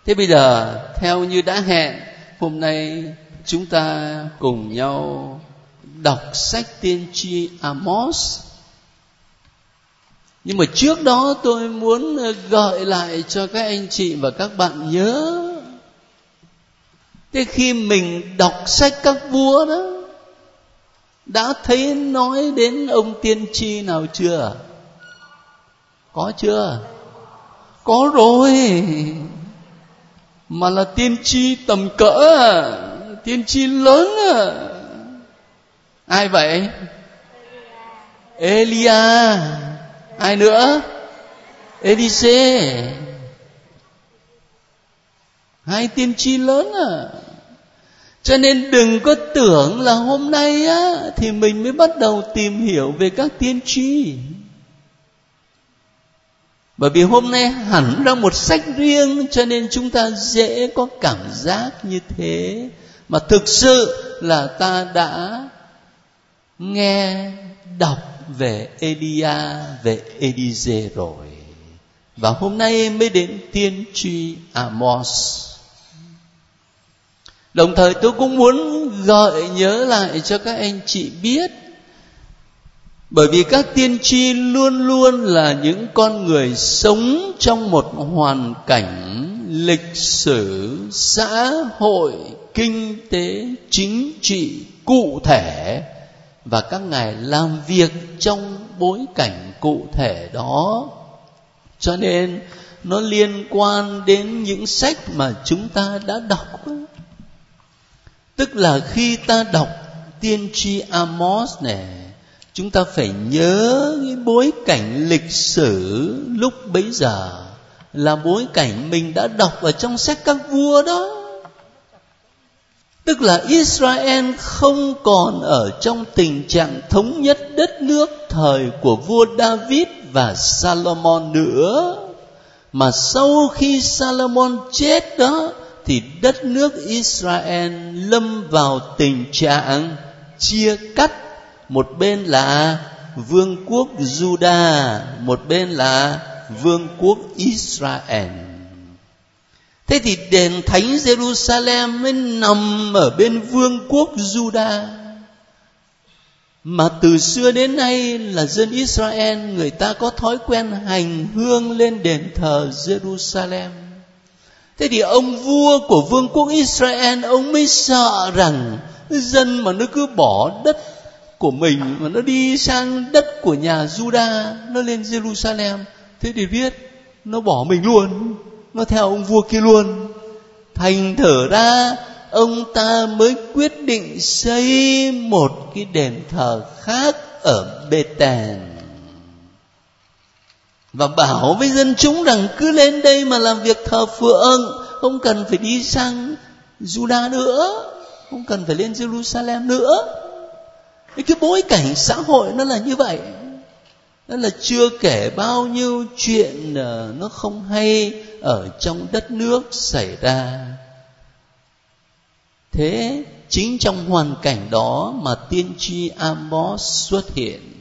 Thế bây giờ theo như đã hẹn, hôm nay chúng ta cùng nhau đọc sách tiên tri Amos. Nhưng mà trước đó tôi muốn gợi lại cho các anh chị và các bạn nhớ. Thế khi mình đọc sách các vua đó, đã thấy nói đến ông tiên tri nào chưa? Có chưa? Có rồi. Mà là tiên tri tầm cỡ à, tiên tri lớn à. Ai vậy? Elia. Ai nữa? Elise. Hai tiên tri lớn à. Cho nên đừng có tưởng là hôm nay á thì mình mới bắt đầu tìm hiểu về các tiên tri. Bởi vì hôm nay hẳn ra một sách riêng, cho nên chúng ta dễ có cảm giác như thế. Mà thực sự là ta đã nghe đọc về Elia, về Elise rồi. Và hôm nay mới đến tiên tri Amos. Đồng thời tôi cũng muốn gợi nhớ lại cho các anh chị biết, bởi vì các tiên tri luôn luôn là những con người sống trong một hoàn cảnh lịch sử, xã hội, kinh tế, chính trị cụ thể, và các ngài làm việc trong bối cảnh cụ thể đó. Cho nên nó liên quan đến những sách mà chúng ta đã đọc. Tức là khi ta đọc tiên tri Amos này, chúng ta phải nhớ cái bối cảnh lịch sử lúc bấy giờ là bối cảnh mình đã đọc ở trong sách các vua đó. Tức là Israel không còn ở trong tình trạng thống nhất đất nước thời của vua David và Salomon nữa, mà sau khi Salomon chết đó thì đất nước Israel lâm vào tình trạng chia cắt. Một bên là vương quốc Juda, một bên là vương quốc Israel. Thế thì đền thánh Jerusalem mới nằm ở bên vương quốc Juda. Mà từ xưa đến nay là dân Israel, người ta có thói quen hành hương lên đền thờ Jerusalem. Thế thì ông vua của vương quốc Israel, ông mới sợ rằng dân mà nó cứ bỏ đất của mình mà nó đi sang đất của nhà Juda, nó lên Jerusalem, thế thì biết nó bỏ mình luôn, nó theo ông vua kia luôn. Thành thử ra ông ta mới quyết định xây một cái đền thờ khác ở Bethel, và bảo với dân chúng rằng cứ lên đây mà làm việc thờ phượng, không cần phải đi sang Juda nữa, không cần phải lên Jerusalem nữa. Cái bối cảnh xã hội nó là như vậy. Đó là chưa kể bao nhiêu chuyện nó không hay ở trong đất nước xảy ra. Thế chính trong hoàn cảnh đó mà tiên tri Amos xuất hiện.